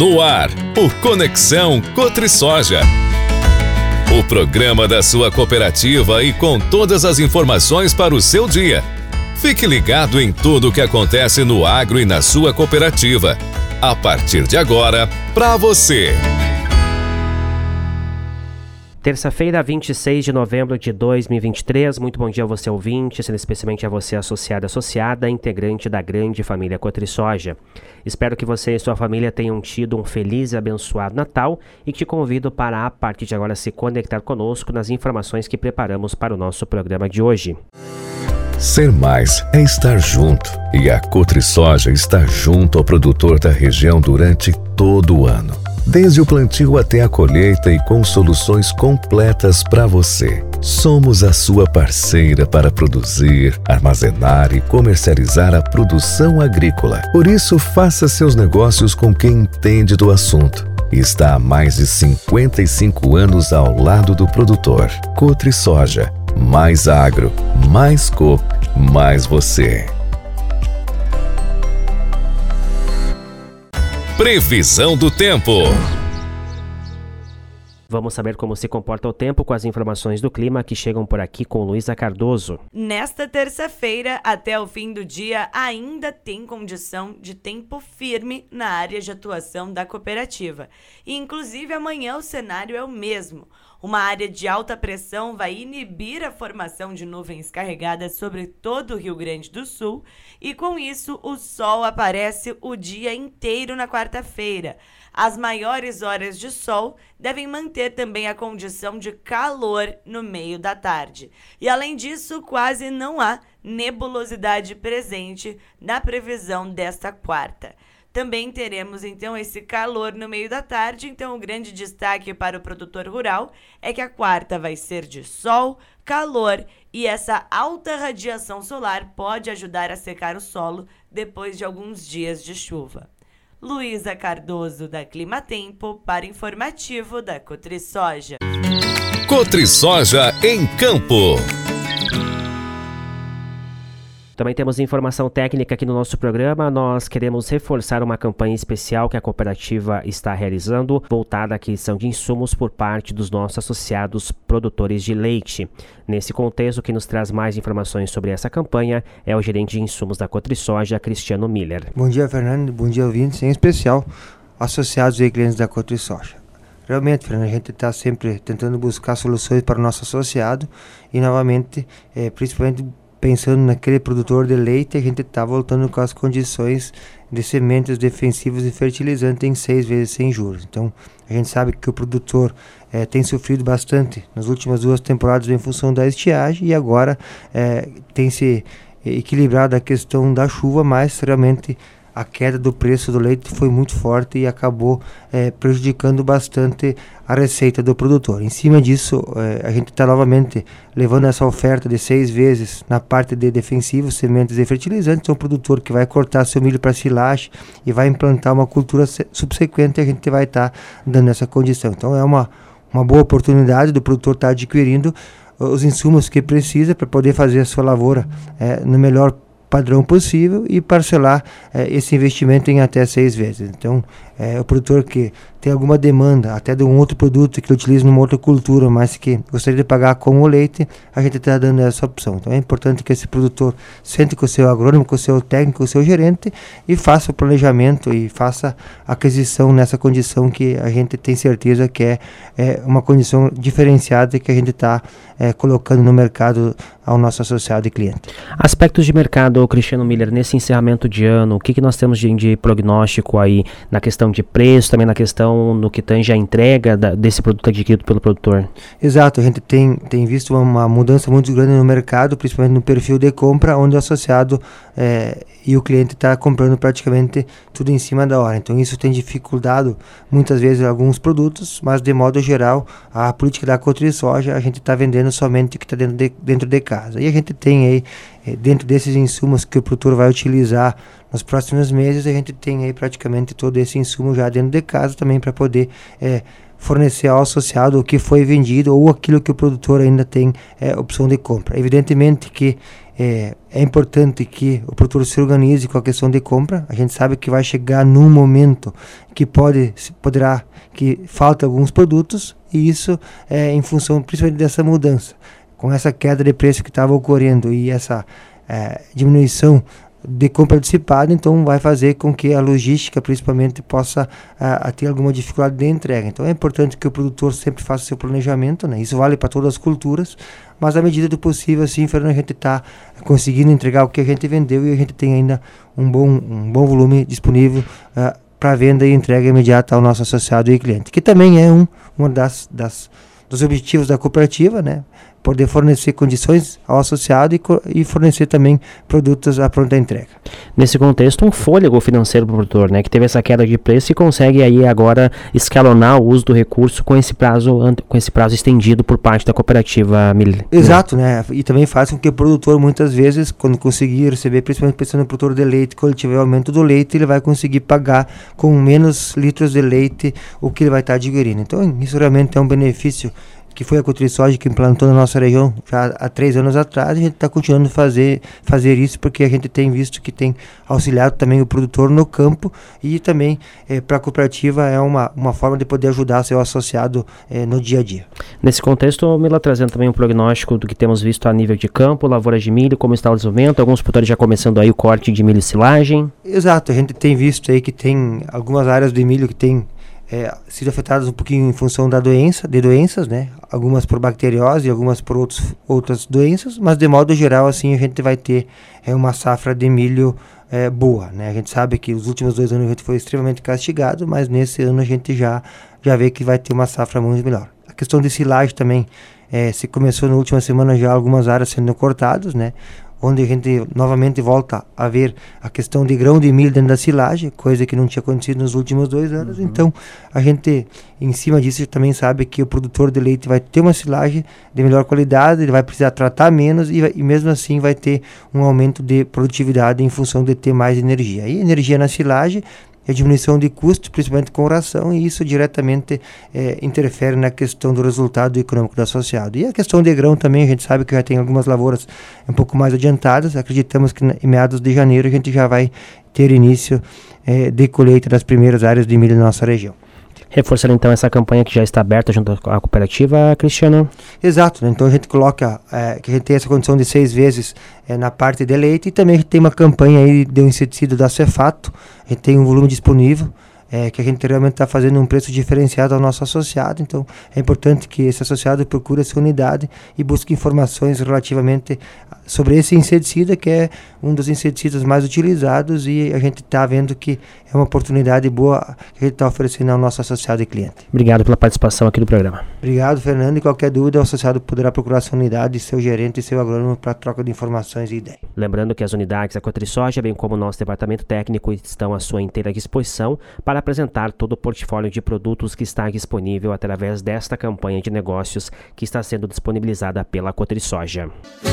No ar, o Conexão Cotrisoja. O programa da sua cooperativa e com todas as informações para o seu dia. Fique ligado em tudo o que acontece no agro e na sua cooperativa. A partir de agora, para você. Terça-feira, 26 de novembro de 2023. Muito bom dia a você, ouvinte, sendo especialmente a você, associada, integrante da grande família Cotrisoja. Espero que você e sua família tenham tido um feliz e abençoado Natal e te convido para, a partir de agora, se conectar conosco nas informações que preparamos para o nosso programa de hoje. Ser mais é estar junto, e a Cotrisoja está junto ao produtor da região durante todo o ano. Desde o plantio até a colheita e com soluções completas para você. Somos a sua parceira para produzir, armazenar e comercializar a produção agrícola. Por isso, faça seus negócios com quem entende do assunto. Está há mais de 55 anos ao lado do produtor. Cotrisoja. Mais agro, mais coop, mais você. Previsão do tempo. Vamos saber como se comporta o tempo com as informações do clima que chegam por aqui com Luísa Cardoso. Nesta terça-feira, até o fim do dia, ainda tem condição de tempo firme na área de atuação da cooperativa. E, inclusive, amanhã o cenário é o mesmo. Uma área de alta pressão vai inibir a formação de nuvens carregadas sobre todo o Rio Grande do Sul e, com isso, o sol aparece o dia inteiro na quarta-feira. As maiores horas de sol devem manter também a condição de calor no meio da tarde. E, além disso, quase não há nebulosidade presente na previsão desta quarta. Também teremos, então, esse calor no meio da tarde. Então, o grande destaque para o produtor rural é que a quarta vai ser de sol, calor e essa alta radiação solar pode ajudar a secar o solo depois de alguns dias de chuva. Luísa Cardoso, da Climatempo, para informativo da Cotrisoja. Cotrisoja em campo. Também temos informação técnica aqui no nosso programa. Nós queremos reforçar uma campanha especial que a cooperativa está realizando, voltada à aquisição de insumos por parte dos nossos associados produtores de leite. Nesse contexto, quem nos traz mais informações sobre essa campanha é o gerente de insumos da Cotrisoja, Cristiano Miller. Bom dia, Fernando. Bom dia, ouvintes. Em especial, associados e clientes da Cotrisoja. Realmente, Fernando, a gente está sempre tentando buscar soluções para o nosso associado e, novamente, principalmente pensando naquele produtor de leite, a gente está voltando com as condições de sementes defensivas e fertilizantes em 6 vezes sem juros. Então, a gente sabe que o produtor tem sofrido bastante nas últimas 2 temporadas em função da estiagem e agora tem se equilibrado a questão da chuva, mas realmente a queda do preço do leite foi muito forte e acabou prejudicando bastante a receita do produtor. Em cima disso, a gente está novamente levando essa oferta de 6 vezes na parte de defensivos, sementes e fertilizantes. É um produtor que vai cortar seu milho para silagem e vai implantar uma cultura subsequente e a gente vai estar dando essa condição. Então é uma boa oportunidade do produtor estar adquirindo os insumos que precisa para poder fazer a sua lavoura no melhor padrão possível e parcelar esse investimento em até 6 vezes. Então, o produtor que tem alguma demanda até de um outro produto que ele utiliza numa outra cultura, mas que gostaria de pagar com o leite, a gente está dando essa opção. Então, é importante que esse produtor sente com o seu agrônomo, com o seu técnico, com o seu gerente e faça o planejamento e faça a aquisição nessa condição que a gente tem certeza que é uma condição diferenciada que a gente está colocando no mercado ao nosso associado e cliente. Aspectos de mercado, Cristiano Miller, nesse encerramento de ano, o que nós temos de prognóstico aí na questão de preço, também na questão no que tange a entrega desse produto adquirido pelo produtor? Exato, a gente tem visto uma mudança muito grande no mercado, principalmente no perfil de compra, onde o associado e o cliente está comprando praticamente tudo em cima da hora. Então isso tem dificultado muitas vezes alguns produtos, mas de modo geral a política da Cotrisoja, a gente está vendendo somente o que está dentro de casa. E a gente tem aí, dentro desses insumos que o produtor vai utilizar nos próximos meses, a gente tem aí praticamente todo esse insumo já dentro de casa também para poder fornecer ao associado o que foi vendido ou aquilo que o produtor ainda tem opção de compra. Evidentemente que é importante que o produtor se organize com a questão de compra. A gente sabe que vai chegar num momento que poderá que falta alguns produtos, e isso é em função principalmente dessa mudança. Com essa queda de preço que estava ocorrendo e essa diminuição de compra antecipada, então vai fazer com que a logística principalmente possa ter alguma dificuldade de entrega. Então é importante que o produtor sempre faça seu planejamento, né? Isso vale para todas as culturas, mas à medida do possível, assim, Fernando, a gente está conseguindo entregar o que a gente vendeu, e a gente tem ainda um bom volume disponível para venda e entrega imediata ao nosso associado e cliente, que também é uma dos objetivos da cooperativa, né? Poder fornecer condições ao associado e fornecer também produtos à pronta entrega. Nesse contexto, um fôlego financeiro para o produtor, né, que teve essa queda de preço e consegue aí agora escalonar o uso do recurso com esse prazo estendido por parte da cooperativa. Exato, né? E também faz com que o produtor, muitas vezes, quando conseguir receber, principalmente pensando no produtor de leite, quando tiver aumento do leite, ele vai conseguir pagar com menos litros de leite o que ele vai estar adquirindo. Então, isso realmente é um benefício que foi a Cotrisoja que implantou na nossa região já há 3 anos atrás. A gente está continuando a fazer isso, porque a gente tem visto que tem auxiliado também o produtor no campo, e também para a cooperativa é uma forma de poder ajudar seu associado no dia a dia. Nesse contexto, Mila, trazendo também um prognóstico do que temos visto a nível de campo, lavouras de milho, como está o desenvolvimento, alguns produtores já começando aí o corte de milho e silagem. Exato, a gente tem visto aí que tem algumas áreas de milho que tem sido afetadas um pouquinho em função de doenças, né? Algumas por bacteriose e algumas por outras doenças, mas de modo geral, assim, a gente vai ter uma safra de milho boa, né? A gente sabe que os últimos 2 anos a gente foi extremamente castigado, mas nesse ano a gente já vê que vai ter uma safra muito melhor. A questão de silagem também, se começou na última semana já algumas áreas sendo cortadas, né? Onde a gente novamente volta a ver a questão de grão de milho dentro da silagem, coisa que não tinha acontecido nos últimos 2 anos. Então, a gente, em cima disso, também sabe que o produtor de leite vai ter uma silagem de melhor qualidade, ele vai precisar tratar menos e mesmo assim vai ter um aumento de produtividade em função de ter mais energia. E energia na silagem a diminuição de custos, principalmente com ração, e isso diretamente interfere na questão do resultado econômico do associado. E a questão de grão também, a gente sabe que já tem algumas lavouras um pouco mais adiantadas. Acreditamos que em meados de janeiro a gente já vai ter início de colheita das primeiras áreas de milho na nossa região. Reforçando então essa campanha que já está aberta junto à cooperativa, Cristiano? Exato, né? Então a gente coloca que a gente tem essa condição de 6 vezes na parte de leite, e também a gente tem uma campanha aí de um inseticida da Cefato. A gente tem um volume disponível, que a gente realmente está fazendo um preço diferenciado ao nosso associado. Então é importante que esse associado procure essa unidade e busque informações relativamente sobre esse inseticida, que é um dos inseticidas mais utilizados, e a gente está vendo que é uma oportunidade boa que a gente está oferecendo ao nosso associado e cliente. Obrigado pela participação aqui do programa. Obrigado, Fernando, e qualquer dúvida o associado poderá procurar sua unidade, seu gerente e seu agrônomo para troca de informações e ideias. Lembrando que as unidades da Cotrisoja, bem como o nosso departamento técnico, estão à sua inteira disposição para apresentar todo o portfólio de produtos que está disponível através desta campanha de negócios que está sendo disponibilizada pela Cotrisoja.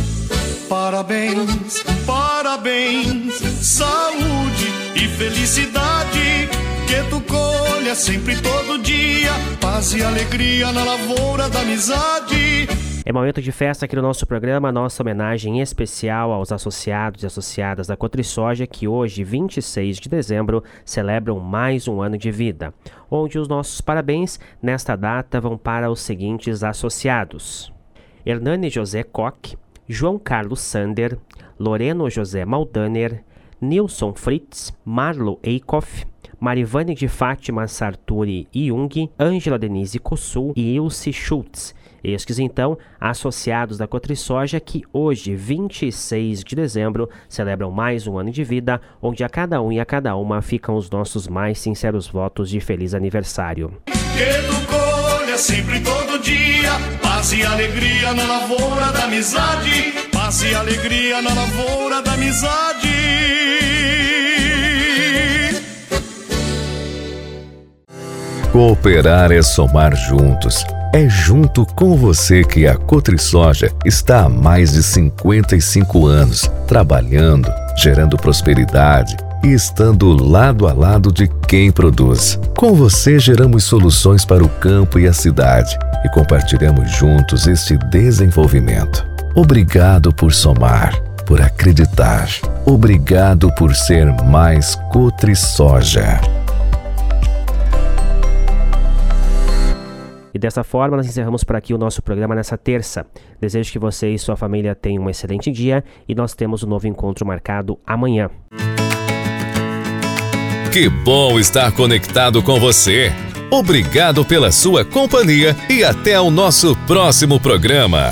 Parabéns, parabéns, saúde e felicidade, que tu colha sempre todo dia, paz e alegria na lavoura da amizade. É momento de festa aqui no nosso programa, nossa homenagem especial aos associados e associadas da Cotrisoja, que hoje, 26 de dezembro, celebram mais um ano de vida, onde os nossos parabéns nesta data vão para os seguintes associados: Hernani José Koch, João Carlos Sander, Loreno José Maldaner, Nilson Fritz, Marlo Eikoff, Marivane de Fátima Sarturi Jung, Ângela Denise Kossul e Ilse Schultz. Estes, então, associados da Cotrisoja, que hoje, 26 de dezembro, celebram mais um ano de vida, onde a cada um e a cada uma ficam os nossos mais sinceros votos de feliz aniversário. Que tu colha sempre todo dia, paz e alegria na lavoura da amizade, paz e alegria na lavoura da amizade. Cooperar é somar juntos. É junto com você que a Cotrisoja está há mais de 55 anos, trabalhando, gerando prosperidade e estando lado a lado de quem produz. Com você geramos soluções para o campo e a cidade e compartilhamos juntos este desenvolvimento. Obrigado por somar, por acreditar. Obrigado por ser mais Cotrisoja. E dessa forma nós encerramos por aqui o nosso programa nessa terça. Desejo que você e sua família tenham um excelente dia e nós temos um novo encontro marcado amanhã. Que bom estar conectado com você. Obrigado pela sua companhia e até o nosso próximo programa.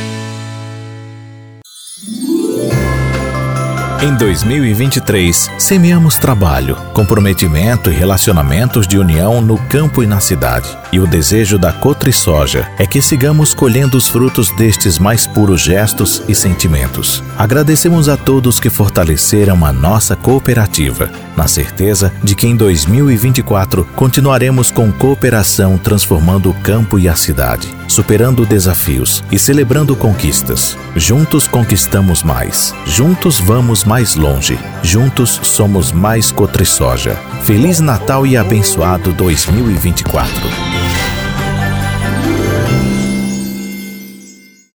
Em 2023, semeamos trabalho, comprometimento e relacionamentos de união no campo e na cidade. E o desejo da Cotrisoja é que sigamos colhendo os frutos destes mais puros gestos e sentimentos. Agradecemos a todos que fortaleceram a nossa cooperativa, na certeza de que em 2024 continuaremos com cooperação transformando o campo e a cidade, superando desafios e celebrando conquistas. Juntos conquistamos mais. Juntos vamos mais longe. Juntos somos mais Cotrisoja. Feliz Natal e abençoado 2024.